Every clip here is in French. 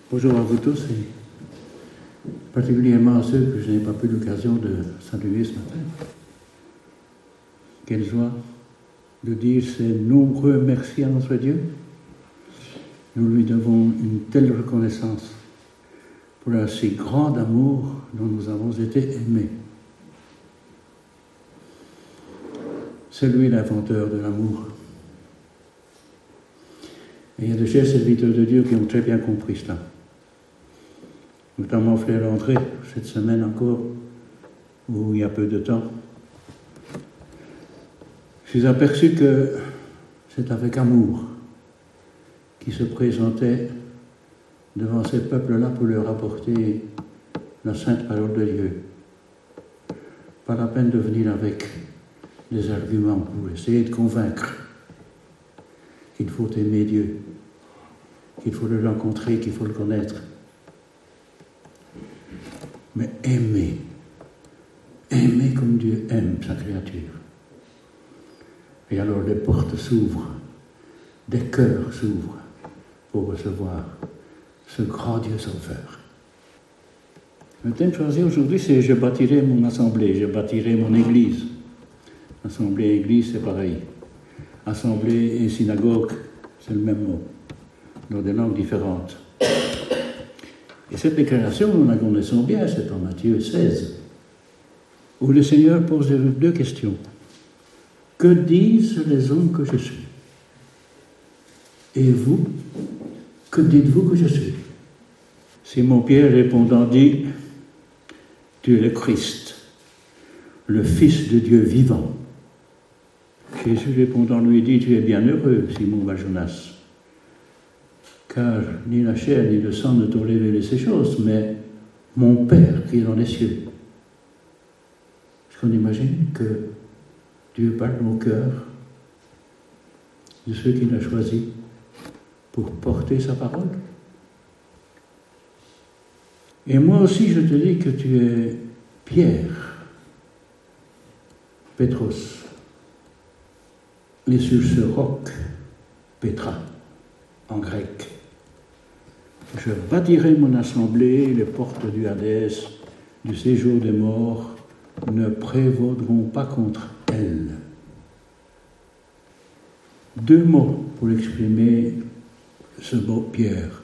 Bonjour à vous tous et particulièrement à ceux que je n'ai pas eu l'occasion de saluer ce matin. Quelle joie de dire ces nombreux merci à notre Dieu. Nous lui devons une telle reconnaissance pour un si grand amour dont nous avons été aimés. C'est lui l'inventeur de l'amour. Et il y a de chers serviteurs de Dieu qui ont très bien compris cela. Notamment Frère André, cette semaine encore, où il y a peu de temps. Je suis aperçu que c'est avec amour qu'il se présentait devant ces peuples-là pour leur apporter la sainte parole de Dieu. Pas la peine de venir avec des arguments pour essayer de convaincre qu'il faut aimer Dieu, qu'il faut le rencontrer, qu'il faut le connaître. Mais aimer comme Dieu aime sa créature. Et alors les portes s'ouvrent, des cœurs s'ouvrent pour recevoir ce grand Dieu sauveur. Le thème choisi aujourd'hui, c'est « Je bâtirai mon assemblée, je bâtirai mon église ». Assemblée et église, c'est pareil. Assemblée et synagogue, c'est le même mot, dans des langues différentes. Et cette déclaration, nous la connaissons bien, c'est en Matthieu 16, où le Seigneur pose deux questions. Que disent les hommes que je suis? Et vous, que dites-vous que je suis? Simon-Pierre répondant dit, tu es le Christ, le Fils de Dieu vivant. Jésus répondant lui dit, tu es bien heureux, Simon Bar-Jonas, car ni la chair ni le sang ne t'ont révélé ces choses, mais mon Père qui est dans les cieux. Est-ce qu'on imagine que Dieu parle au cœur de ceux qu'il a choisis pour porter sa parole? Et moi aussi je te dis que tu es Pierre, Pétros, et sur ce roc, Pétra, en grec, je bâtirai mon assemblée, les portes du Hadès, du séjour des morts, ne prévaudront pas contre elle. Deux mots pour exprimer ce mot Pierre.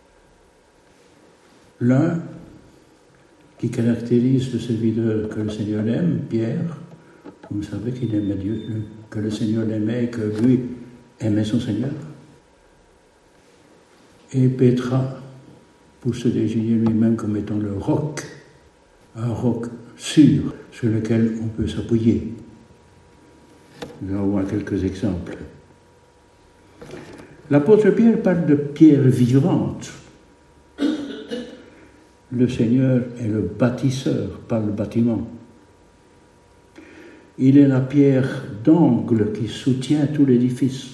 L'un qui caractérise le serviteur que le Seigneur aime, Pierre. Vous savez qu'il aimait Dieu, que le Seigneur l'aimait et que lui aimait son Seigneur. Et Pétra, pour se désigner lui-même comme étant le roc, un roc sûr sur lequel on peut s'appuyer. Nous allons voir quelques exemples. L'apôtre Pierre parle de pierre vivante. Le Seigneur est le bâtisseur, pas le bâtiment. Il est la pierre d'angle qui soutient tout l'édifice.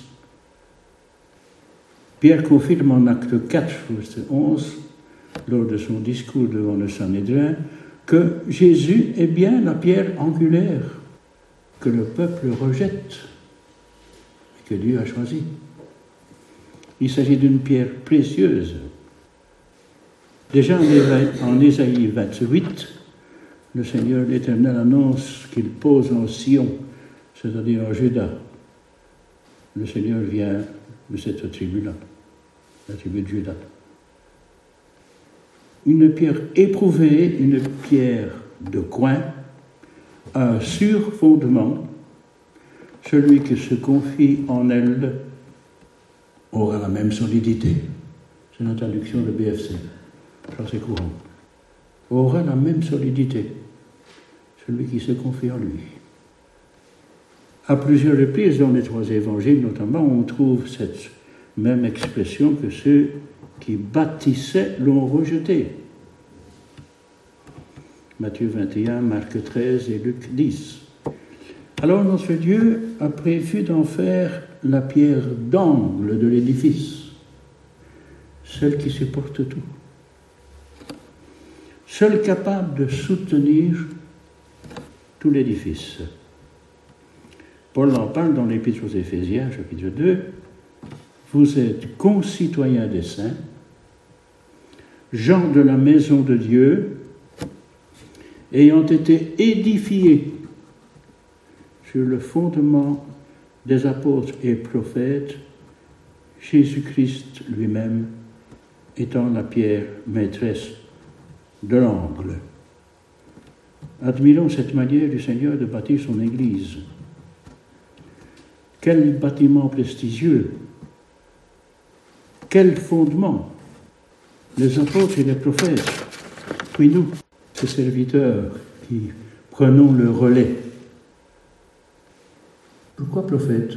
Pierre confirme en acte 4, verset 11, lors de son discours devant le Sanhédrin, que Jésus est bien la pierre angulaire que le peuple rejette et que Dieu a choisie. Il s'agit d'une pierre précieuse. Déjà en Ésaïe 28, le Seigneur l'Éternel annonce qu'il pose en Sion, c'est-à-dire en Juda. Le Seigneur vient de cette tribu-là, la tribu de Juda. Une pierre éprouvée, une pierre de coin, un sûr fondement. Celui qui se confie en elle aura la même solidité. C'est une traduction de BFC, ça c'est courant. Aura la même solidité. Celui qui se confie en lui. À plusieurs reprises dans les trois évangiles, notamment, on trouve cette même expression que ceux qui bâtissaient l'ont rejeté. Matthieu 21, Marc 13 et Luc 10. Alors notre Dieu a prévu d'en faire la pierre d'angle de l'édifice, celle qui supporte tout, seule capable de soutenir tout l'édifice. Paul en parle dans l'Épître aux Éphésiens, chapitre 2. Vous êtes concitoyens des saints, gens de la maison de Dieu, ayant été édifiés sur le fondement des apôtres et prophètes, Jésus-Christ lui-même étant la pierre maîtresse de l'angle. Admirons cette manière du Seigneur de bâtir son Église. Quel bâtiment prestigieux! Quel fondement! Les apôtres et les prophètes, puis nous, ces serviteurs qui prenons le relais. Pourquoi prophète?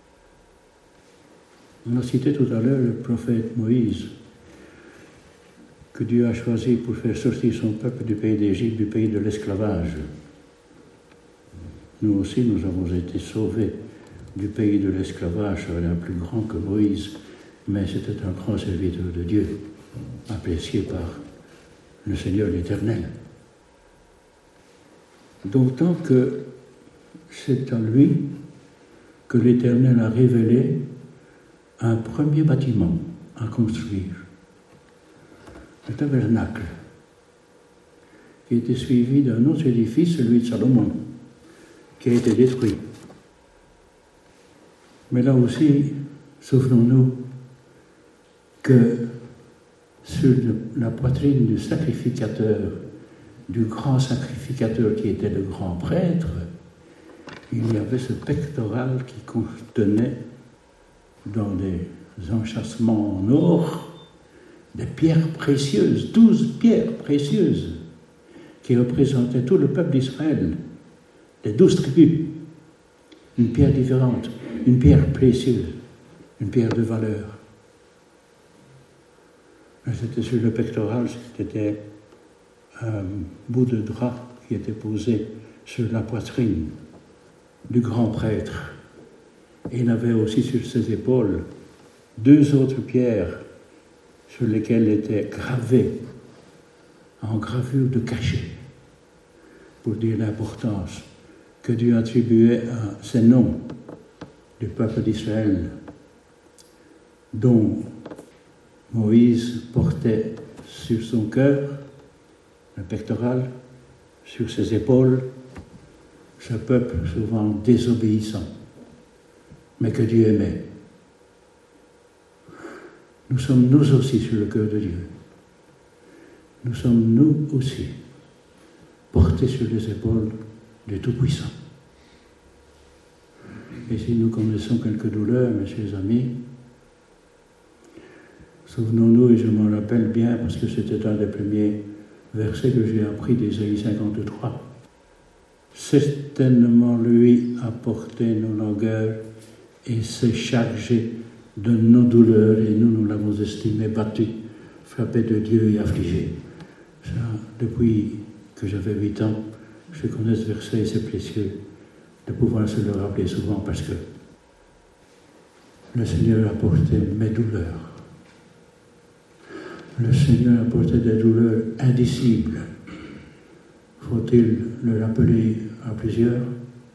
On a cité tout à l'heure le prophète Moïse, que Dieu a choisi pour faire sortir son peuple du pays d'Égypte, du pays de l'esclavage. Nous aussi, nous avons été sauvés du pays de l'esclavage, un plus grand que Moïse, mais c'était un grand serviteur de Dieu, apprécié par le Seigneur l'Éternel. D'autant que c'est à lui que l'Éternel a révélé un premier bâtiment à construire, le tabernacle, qui était suivi d'un autre édifice, celui de Salomon, qui a été détruit. Mais là aussi, souvenons-nous que sur la poitrine du sacrificateur, du grand sacrificateur qui était le grand prêtre, il y avait ce pectoral qui contenait dans des enchâssements en or des pierres précieuses, 12 pierres précieuses, qui représentaient tout le peuple d'Israël, les 12 tribus. Une pierre différente, une pierre précieuse, une pierre de valeur. C'était sur le pectoral, c'était un bout de drap qui était posé sur la poitrine du grand prêtre. Et il avait aussi sur ses épaules 2 autres pierres sur lesquelles étaient gravées en gravure de cachet, pour dire l'importance que Dieu attribuait à ces noms du peuple d'Israël, dont Moïse portait sur son cœur, le pectoral, sur ses épaules, ce peuple souvent désobéissant, mais que Dieu aimait. Nous sommes nous aussi sur le cœur de Dieu. Nous sommes nous aussi portés sur les épaules du Tout-Puissant. Et si nous connaissons quelques douleurs, mes chers amis, souvenons-nous, et je m'en rappelle bien parce que c'était un des premiers versets que j'ai appris d'Ésaïe 53. Certainement lui a porté nos langueurs et s'est chargé de nos douleurs, et nous l'avons estimé battu, frappé de Dieu et affligé. Ça, depuis que j'avais 8 ans, je connais ce verset et c'est précieux de pouvoir se le rappeler souvent parce que le Seigneur a porté mes douleurs. Le Seigneur a porté des douleurs indicibles. Faut-il le rappeler à plusieurs?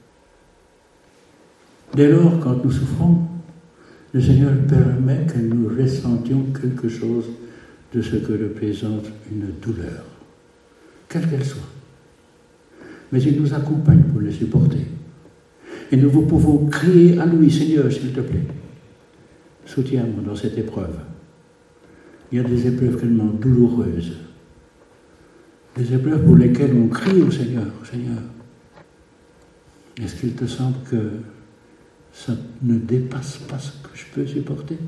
Dès lors, quand nous souffrons, le Seigneur permet que nous ressentions quelque chose de ce que représente une douleur, quelle qu'elle soit. Mais il nous accompagne pour les supporter. Et nous pouvons crier à lui, Seigneur, s'il te plaît, soutiens-moi dans cette épreuve. Il y a des épreuves tellement douloureuses, des épreuves pour lesquelles on crie au Seigneur, Seigneur, est-ce qu'il te semble que ça ne dépasse pas ce que je peux supporter?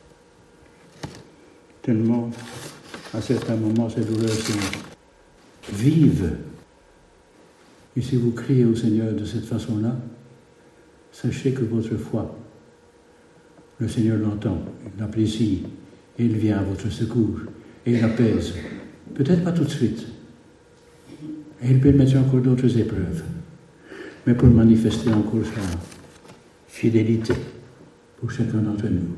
Tellement, à certains moments, ces douleurs sont vives. Et si vous criez au Seigneur de cette façon-là, sachez que votre foi, le Seigneur l'entend, il l'apprécie, et il vient à votre secours, et il apaise. Peut-être pas tout de suite. Et il permet encore d'autres épreuves, mais pour manifester encore sa fidélité pour chacun d'entre nous.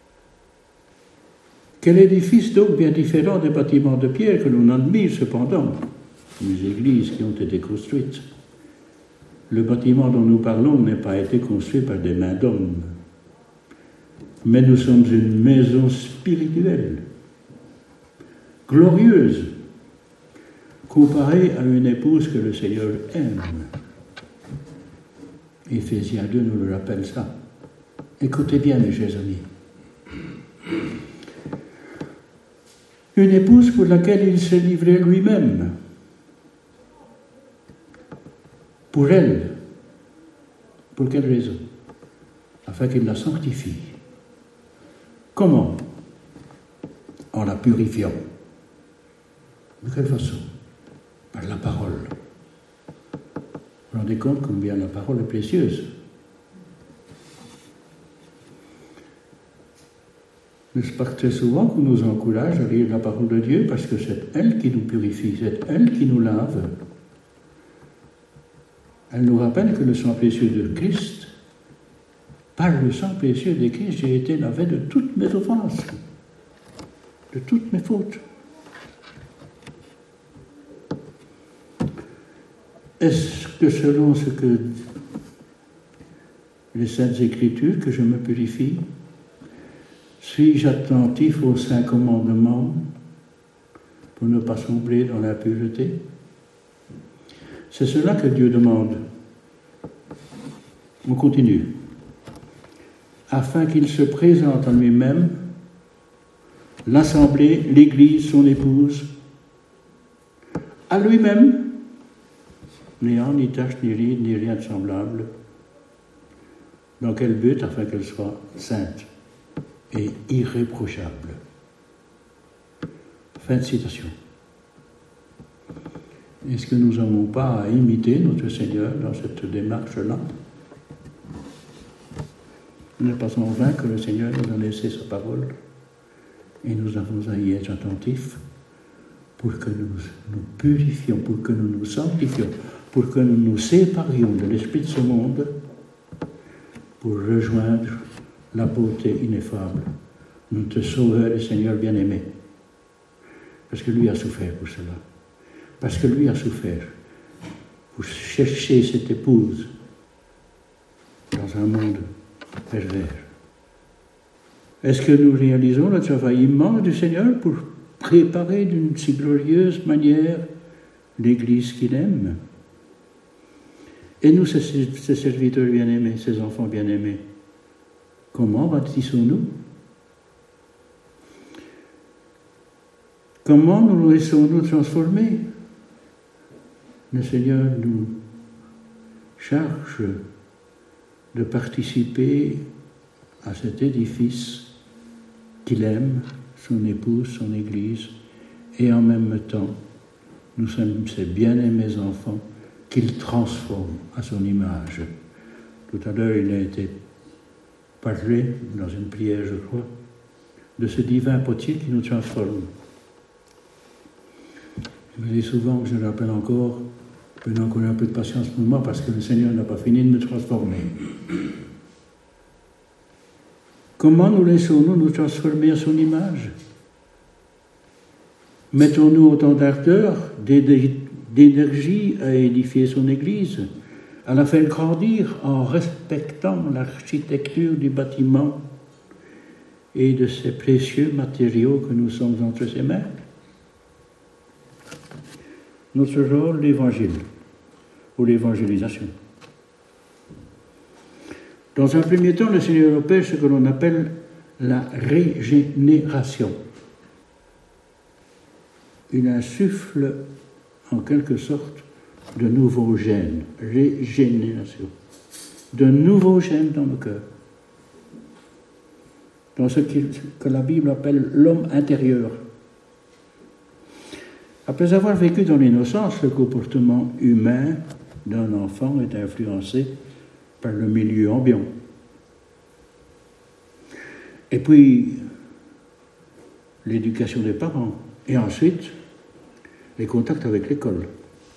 Quel édifice donc bien différent des bâtiments de pierre que l'on admire cependant, les églises qui ont été construites. Le bâtiment dont nous parlons n'a pas été construit par des mains d'hommes, mais nous sommes une maison spirituelle, glorieuse, comparée à une épouse que le Seigneur aime. Éphésiens 2 nous le rappelle ça. Écoutez bien, mes chers amis. Une épouse pour laquelle il s'est livré lui-même. Pour elle. Pour quelle raison? Afin qu'il la sanctifie. Comment? En la purifiant. De quelle façon? Par la parole. Vous vous rendez compte combien la parole est précieuse? N'est-ce pas très souvent qu'on nous encourage à lire la parole de Dieu parce que c'est elle qui nous purifie, c'est elle qui nous lave. Elle nous rappelle que le sang précieux de Christ, par le sang précieux de Christ, j'ai été lavé de toutes mes offenses, de toutes mes fautes. Est-ce que selon ce que les Saintes Écritures, que je me purifie? Suis-je attentif aux 5 commandements pour ne pas sombrer dans l'impureté? C'est cela que Dieu demande. On continue. Afin qu'il se présente en lui-même, l'Assemblée, l'Église, son épouse, à lui-même, n'ayant ni tache, ni ride, ni rien de semblable. Dans quel but? Afin qu'elle soit sainte et irréprochable. Fin de citation. Est-ce que nous n'avons pas à imiter notre Seigneur dans cette démarche-là? Il n'est pas en vain que le Seigneur nous a laissé sa parole et nous avons à y être attentifs pour que nous nous purifions, pour que nous nous sanctifions, pour que nous nous séparions de l'esprit de ce monde pour rejoindre la beauté ineffable, notre Sauveur et Seigneur bien-aimé. Parce que lui a souffert pour cela. Parce que lui a souffert pour chercher cette épouse dans un monde pervers. Est-ce que nous réalisons le travail immense du Seigneur pour préparer d'une si glorieuse manière l'Église qu'il aime? Et nous, ses serviteurs bien-aimés, ses enfants bien-aimés, comment bâtissons-nous? Comment nous laissons-nous transformer? Le Seigneur nous charge de participer à cet édifice qu'il aime, son épouse, son Église, et en même temps, nous sommes ses bien-aimés enfants qu'il transforme à son image. Tout à l'heure, il a été parlé dans une prière, je crois, de ce divin potier qui nous transforme. Je me dis souvent que je le rappelle encore, prenez encore un peu de patience pour moi, parce que le Seigneur n'a pas fini de me transformer. Comment nous laissons-nous nous transformer à son image? Mettons-nous autant d'ardeur, d'énergie à édifier son Église, à la faire grandir en respectant l'architecture du bâtiment et de ces précieux matériaux que nous sommes entre ses mains? Notre rôle, l'Évangile, ou l'évangélisation. Dans un premier temps, le Seigneur opère ce que l'on appelle la régénération. Il insuffle, en quelque sorte, de nouveaux gènes. Régénération. De nouveaux gènes dans le cœur. Dans ce que la Bible appelle l'homme intérieur. Après avoir vécu dans l'innocence, le comportement humain d'un enfant est influencé par le milieu ambiant. Et puis, l'éducation des parents. Et ensuite, les contacts avec l'école.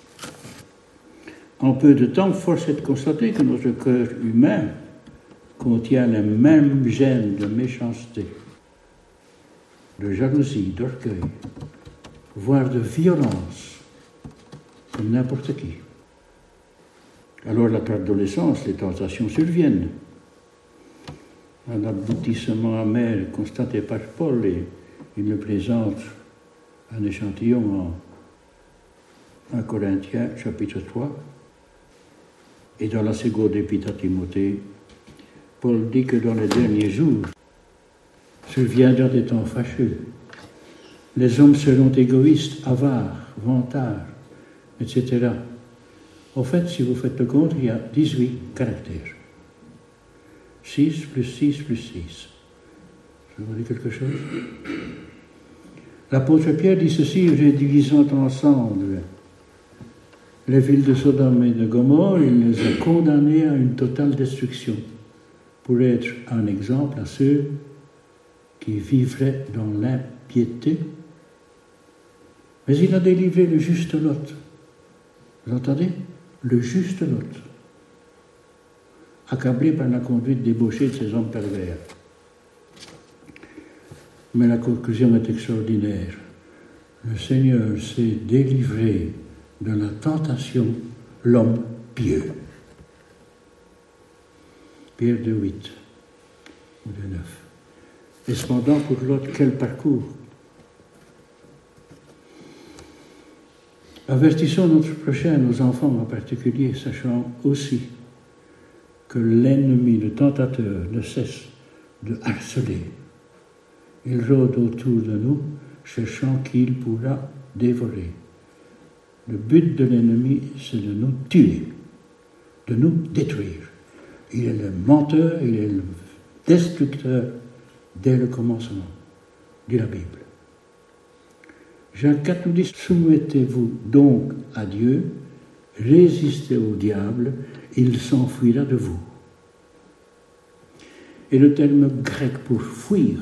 En peu de temps, force est de constater que notre cœur humain contient les mêmes gènes de méchanceté, de jalousie, d'orgueil, voire de violence, comme n'importe qui. Alors, à l'adolescence, les tentations surviennent. Un aboutissement amer constaté par Paul, et il le présente un échantillon en 1 Corinthiens, chapitre 3. Et dans la seconde épître à Timothée, Paul dit que dans les derniers jours, surviendront des temps fâcheux. Les hommes seront égoïstes, avares, vantards, etc. En fait, si vous faites le compte, il y a 18 caractères. 6 plus 6 plus 6. Je vous dis quelque chose? L'apôtre Pierre dit ceci, réduisant ensemble les villes de Sodome et de Gomorrhe, il les a condamnées à une totale destruction, pour être un exemple à ceux qui vivraient dans l'impiété. Mais il a délivré le juste Lot. Vous entendez? Le juste Lot, accablé par la conduite débauchée de ces hommes pervers. Mais la conclusion est extraordinaire. Le Seigneur s'est délivré de la tentation, l'homme pieux. Pierre 2,8 ou 2,9. Et cependant, pour l'autre, quel parcours! Avertissons notre prochain, nos enfants en particulier, sachant aussi que l'ennemi, le tentateur, ne cesse de harceler. Il rôde autour de nous, cherchant qui il pourra dévorer. Le but de l'ennemi, c'est de nous tuer, de nous détruire. Il est le menteur, il est le destructeur dès le commencement, dit la Bible. Jean 4 nous dit, soumettez-vous donc à Dieu, résistez au diable, il s'enfuira de vous. Et le terme grec pour fuir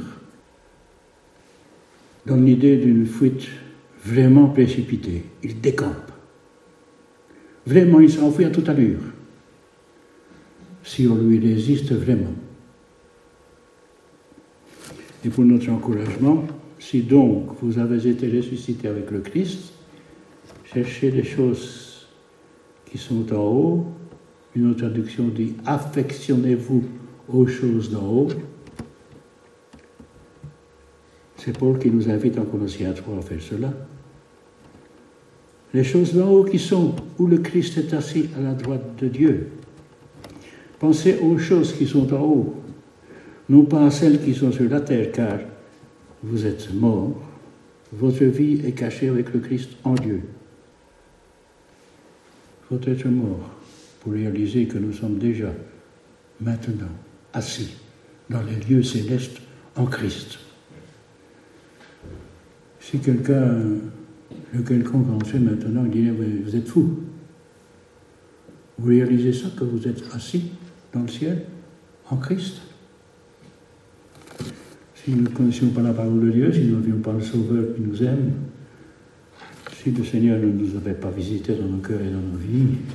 donne l'idée d'une fuite vraiment précipitée. Il décampe. Vraiment, il s'enfuit à toute allure. Si on lui résiste vraiment. Et pour notre encouragement, si donc vous avez été ressuscité avec le Christ, cherchez les choses qui sont en haut. Une autre traduction dit « affectionnez-vous aux choses d'en haut ». C'est Paul qui nous invite en Colossiens 3 à faire cela. Les choses d'en haut qui sont où le Christ est assis à la droite de Dieu. Pensez aux choses qui sont en haut, non pas à celles qui sont sur la terre, car vous êtes morts, votre vie est cachée avec le Christ en Dieu. Il faut être mort pour réaliser que nous sommes déjà, maintenant, assis dans les lieux célestes en Christ. Si quelconque en sait maintenant, il dirait, vous êtes fou. Vous réalisez ça, que vous êtes assis dans le ciel, en Christ? Si nous ne connaissions pas la parole de Dieu, si nous n'avions pas le Sauveur qui nous aime, si le Seigneur ne nous avait pas visités dans nos cœurs et dans nos vies, nous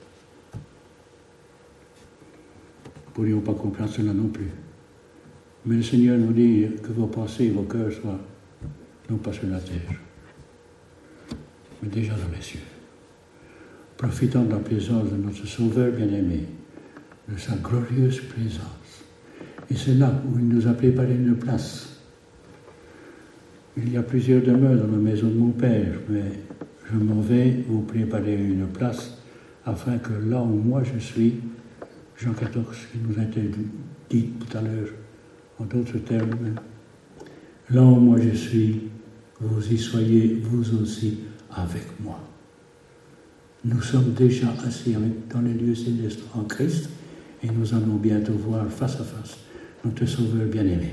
ne pourrions pas comprendre cela non plus. Mais le Seigneur nous dit que vos pensées et vos cœurs soient non pas sur la terre, mais déjà dans les cieux. Profitant de la présence de notre Sauveur bien-aimé, de sa glorieuse présence. Et c'est là où il nous a préparé une place. Il y a plusieurs demeures dans la maison de mon Père, mais je m'en vais vous préparer une place afin que là où moi je suis, Jean 14, qui nous a été dit tout à l'heure, en d'autres termes, là où moi je suis, vous y soyez vous aussi avec moi. Nous sommes déjà assis dans les lieux célestes en Christ et nous allons bientôt voir face à face notre Sauveur bien-aimé.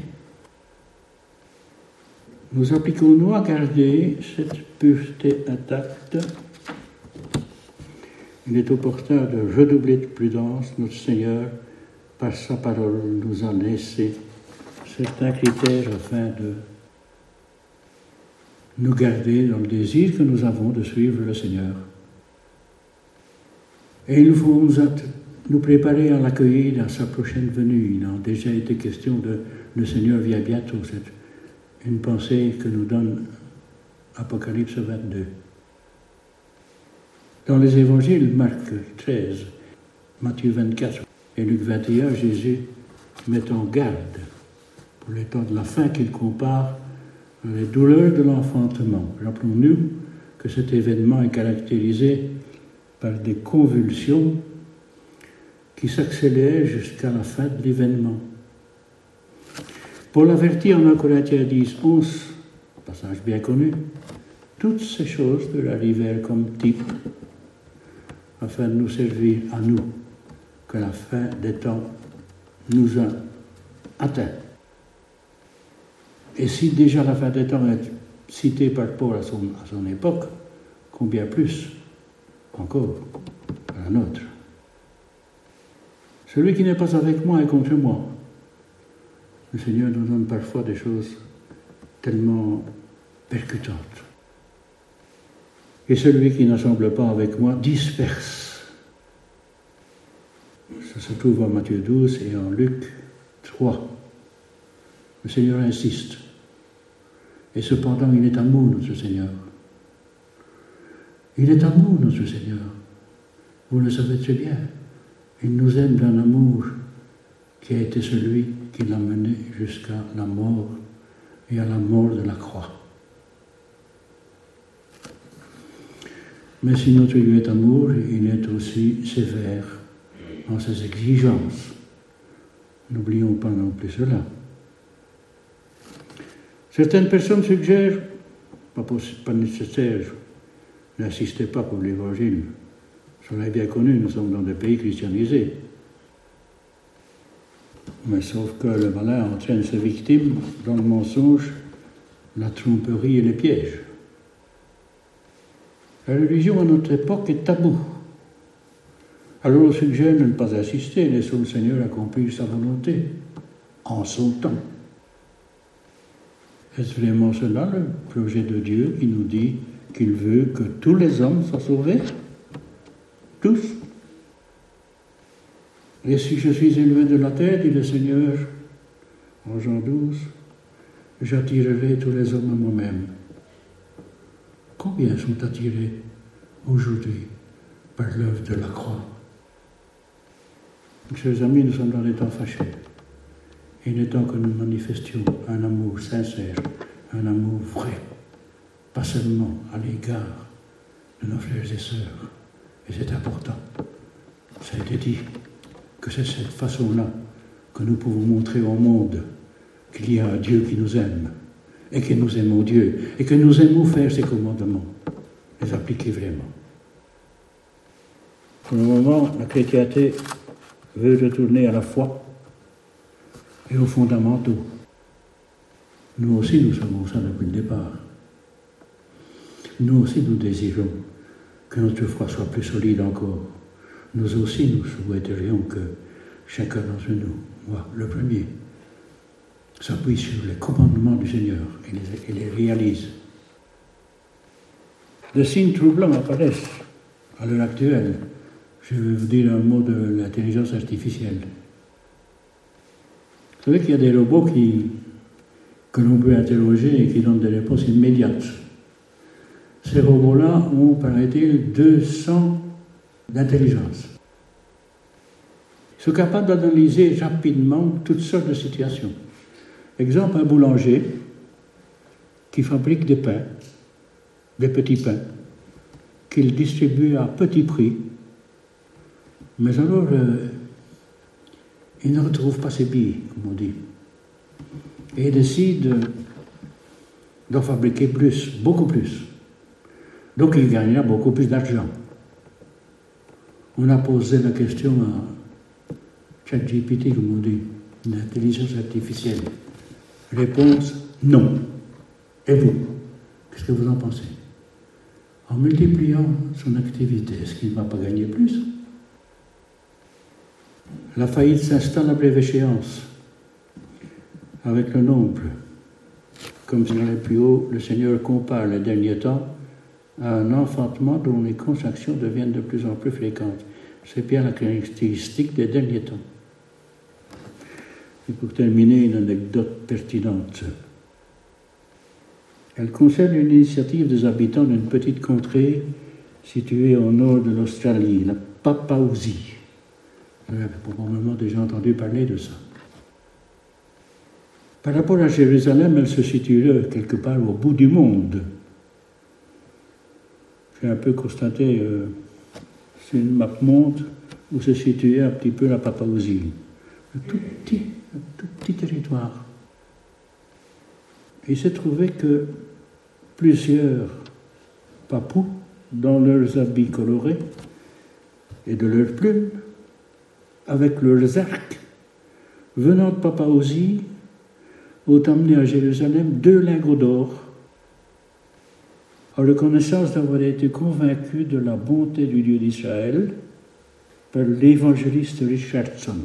Nous appliquons-nous à garder cette pureté intacte. Il est opportun de redoubler de prudence. Notre Seigneur, par sa parole, nous a laissé certains critères afin de nous garder dans le désir que nous avons de suivre le Seigneur. Et il faut nous préparer à l'accueillir dans sa prochaine venue. Il a déjà été question de « le Seigneur vient bientôt ». C'est une pensée que nous donne Apocalypse 22. Dans les évangiles, Marc 13, Matthieu 24 et Luc 21, Jésus met en garde pour les temps de la fin qu'il compare les douleurs de l'enfantement. Rappelons-nous que cet événement est caractérisé par des convulsions qui s'accélèrent jusqu'à la fin de l'événement. Paul avertit en 1 Corinthiens 10, 11, passage bien connu, toutes ces choses leur arrivèrent comme type, afin de nous servir à nous, que la fin des temps nous a atteints. Et si déjà la fin des temps est citée par Paul à son époque, combien plus encore à la nôtre. Celui qui n'est pas avec moi est contre moi. Le Seigneur nous donne parfois des choses tellement percutantes. Et celui qui n'assemble pas avec moi disperse. Ça se trouve en Matthieu 12 et en Luc 3. Le Seigneur insiste. Et cependant, il est amour, notre Seigneur. Il est amour, notre Seigneur. Vous le savez très bien. Il nous aime d'un amour qui a été celui qui l'a mené jusqu'à la mort et à la mort de la croix. Mais si notre Dieu est amour, il est aussi sévère dans ses exigences. N'oublions pas non plus cela. Certaines personnes suggèrent, pas nécessaire, n'insistez pas pour l'évangile. Cela est bien connu, nous sommes dans des pays christianisés. Mais sauf que le malin entraîne ses victimes dans le mensonge, la tromperie et les pièges. La religion à notre époque est tabou. Alors on suggère de ne pas insister, laissons le Seigneur accomplir sa volonté, en son temps. Est-ce vraiment cela le projet de Dieu qui nous dit qu'il veut que tous les hommes soient sauvés? Tous. Et si je suis élevé de la terre, dit le Seigneur, en Jean 12, j'attirerai tous les hommes à moi-même. Combien sont attirés aujourd'hui par l'œuvre de la croix? Chers amis, nous sommes dans des temps fâchés. Il est temps que nous manifestions un amour sincère, un amour vrai, pas seulement à l'égard de nos frères et sœurs. Et c'est important. Ça a été dit que c'est cette façon-là que nous pouvons montrer au monde qu'il y a un Dieu qui nous aime et que nous aimons Dieu et que nous aimons faire ses commandements, les appliquer vraiment. Pour le moment, la chrétienté veut retourner à la foi et aux fondamentaux. Nous aussi, nous savons ça depuis le départ. Nous aussi, nous désirons que notre foi soit plus solide encore. Nous aussi, nous souhaiterions que chacun d'entre nous, moi, le premier, s'appuie sur les commandements du Seigneur et les réalise. Des signes troublants apparaissent à l'heure actuelle. Je vais vous dire un mot de l'intelligence artificielle. Vous savez qu'il y a des robots que l'on peut interroger et qui donnent des réponses immédiates. Ces robots-là ont, paraît-il, 200 d'intelligence. Ils sont capables d'analyser rapidement toutes sortes de situations. Exemple, un boulanger qui fabrique des pains, des petits pains, qu'il distribue à petit prix, mais alors il ne retrouve pas ses billes, comme on dit, et il décide d'en fabriquer plus, beaucoup plus. Donc il gagnera beaucoup plus d'argent. On a posé la question à ChatGPT, comme on dit, l'intelligence artificielle. Réponse, non. Et vous, qu'est-ce que vous en pensez? En multipliant son activité, est-ce qu'il ne va pas gagner plus? La faillite s'installe à brève échéance, avec le nombre. Comme sur les plus hauts, le Seigneur compare les derniers temps à un enfantement dont les contractions deviennent de plus en plus fréquentes. C'est bien la caractéristique des derniers temps. Et pour terminer, une anecdote pertinente. Elle concerne une initiative des habitants d'une petite contrée située au nord de l'Australie, la Papouasie. Vous avez probablement déjà entendu parler de ça. Par rapport à Jérusalem, elle se situerait quelque part au bout du monde. J'ai un peu constaté, c'est une map monde où se situait un petit peu la Papouasie. Un tout petit territoire. Il s'est trouvé que plusieurs Papous, dans leurs habits colorés et de leurs plumes, avec leurs arcs, venant de Papouasie, ont amené à Jérusalem 2 lingots d'or, en reconnaissance d'avoir été convaincus de la bonté du Dieu d'Israël par l'évangéliste Richardson.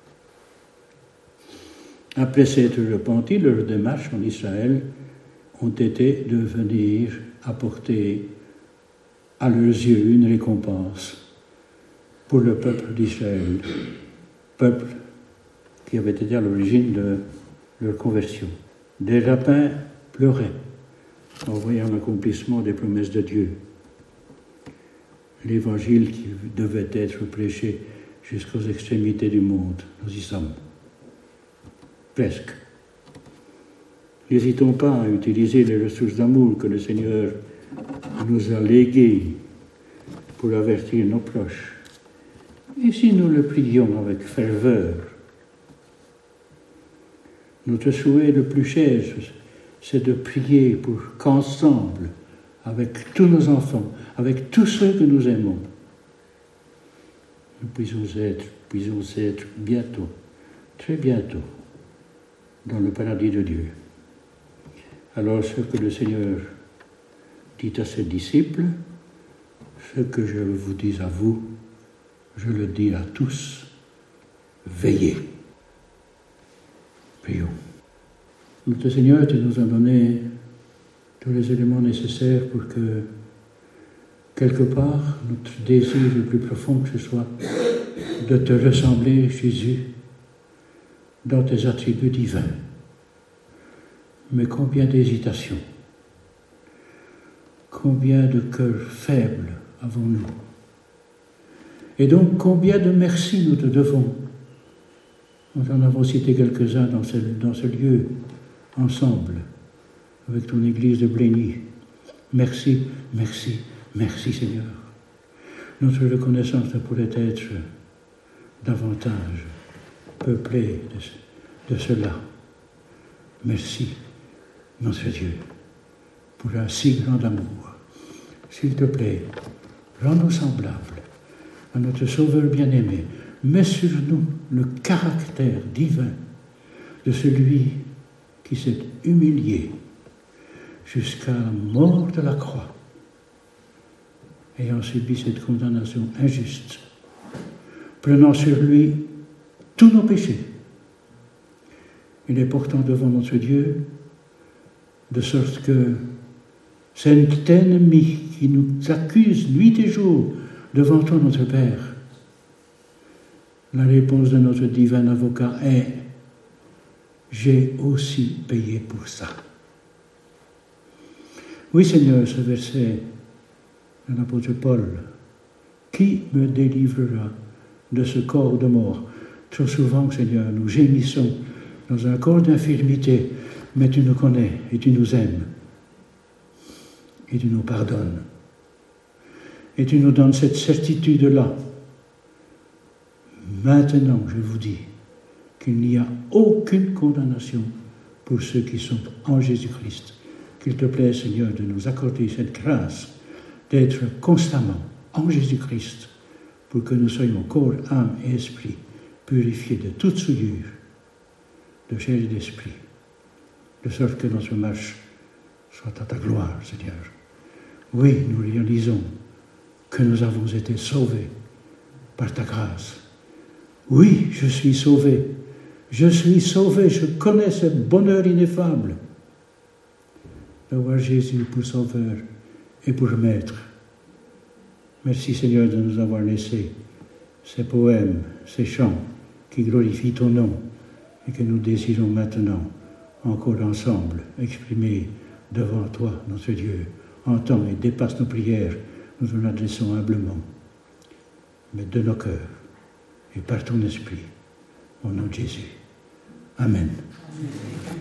Après s'être repentis, leur démarche en Israël ont été de venir apporter à leurs yeux une récompense pour le peuple d'Israël, peuple qui avait été à l'origine de leur conversion. Des rabbins pleuraient en voyant l'accomplissement des promesses de Dieu. L'évangile qui devait être prêché jusqu'aux extrémités du monde, nous y sommes. Presque. N'hésitons pas à utiliser les ressources d'amour que le Seigneur nous a léguées pour avertir nos proches. Et si nous le prions avec ferveur, notre souhait le plus cher, c'est de prier pour qu'ensemble, avec tous nos enfants, avec tous ceux que nous aimons, nous puissions être bientôt, très bientôt, dans le paradis de Dieu. Alors ce que le Seigneur dit à ses disciples, ce que je vous dis à vous, je le dis à tous, veillez. Prions. Notre Seigneur, tu nous as donné tous les éléments nécessaires pour que, quelque part, notre désir le plus profond que ce soit de te ressembler, Jésus, dans tes attributs divins. Mais combien d'hésitations, combien de cœurs faibles avons-nous? Et donc, combien de merci nous te devons? Nous en avons cité quelques-uns dans ce lieu, ensemble, avec ton Église de Blény. Merci, merci, merci Seigneur. Notre reconnaissance ne pourrait être davantage peuplée de cela. Merci, notre Dieu, pour un si grand amour. S'il te plaît, rends-nous semblables à notre Sauveur bien-aimé. Mets sur nous le caractère divin de celui qui s'est humilié jusqu'à la mort de la croix, ayant subi cette condamnation injuste, prenant sur lui tous nos péchés et les portant devant notre Dieu, de sorte que cet ennemi qui nous accuse nuit et jour devant toi, notre Père, la réponse de notre divin avocat est « J'ai aussi payé pour ça ». Oui, Seigneur, ce verset de l'apôtre Paul, « Qui me délivrera de ce corps de mort ?» Trop souvent, Seigneur, nous gémissons dans un corps d'infirmité, mais tu nous connais et tu nous aimes. Et tu nous pardonnes. Et tu nous donnes cette certitude-là. Maintenant, je vous dis qu'il n'y a aucune condamnation pour ceux qui sont en Jésus-Christ. Qu'il te plaît, Seigneur, de nous accorder cette grâce d'être constamment en Jésus-Christ pour que nous soyons corps, âme et esprit purifiés de toute souillure, de chair et d'esprit, de sorte que notre marche soit à ta gloire, Seigneur. Oui, nous réalisons que nous avons été sauvés par ta grâce. Oui, je suis sauvé. Je suis sauvé. Je connais ce bonheur ineffable d'avoir Jésus pour sauveur et pour maître. Merci Seigneur de nous avoir laissé ces poèmes, ces chants qui glorifient ton nom et que nous désirons maintenant encore ensemble exprimer devant toi, notre Dieu. Entends et dépasse nos prières, nous nous adressons humblement, mais de nos cœurs et par ton esprit, au nom de Jésus. Amen. Amen.